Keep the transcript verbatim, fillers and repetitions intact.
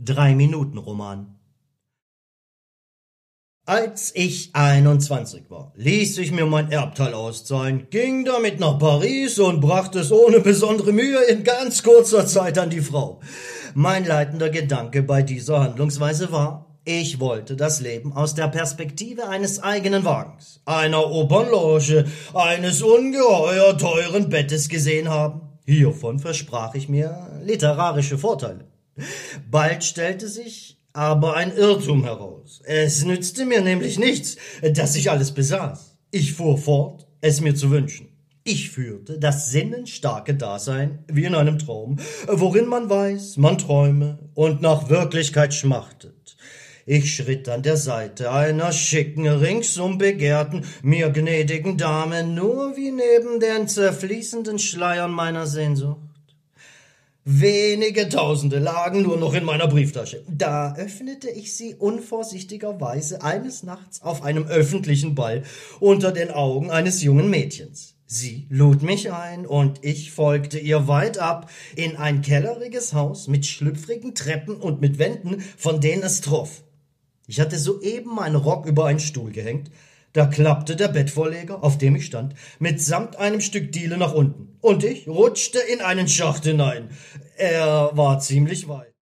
Drei-Minuten-Roman. Als ich einundzwanzig war, ließ ich mir mein Erbteil auszahlen, ging damit nach Paris und brachte es ohne besondere Mühe in ganz kurzer Zeit an die Frau. Mein leitender Gedanke bei dieser Handlungsweise war, ich wollte das Leben aus der Perspektive eines eigenen Wagens, einer Opernloge, eines ungeheuer teuren Bettes gesehen haben. Hiervon versprach ich mir literarische Vorteile. Bald stellte sich aber ein Irrtum heraus. Es nützte mir nämlich nichts, dass ich alles besaß. Ich fuhr fort, es mir zu wünschen. Ich führte das sinnenstarke Dasein wie in einem Traum, worin man weiß, man träume und nach Wirklichkeit schmachtet. Ich schritt an der Seite einer schicken, ringsum begehrten, mir gnädigen Dame, nur wie neben den zerfließenden Schleiern meiner Sehnsucht. Wenige Tausende lagen nur noch in meiner Brieftasche. Da öffnete ich sie unvorsichtigerweise eines Nachts auf einem öffentlichen Ball unter den Augen eines jungen Mädchens. Sie lud mich ein, und ich folgte ihr weit ab in ein kelleriges Haus mit schlüpfrigen Treppen und mit Wänden, von denen es troff. Ich hatte soeben meinen Rock über einen Stuhl gehängt, da klappte der Bettvorleger, auf dem ich stand, mitsamt einem Stück Diele nach unten, und ich rutschte in einen Schacht hinein. Er war ziemlich weit.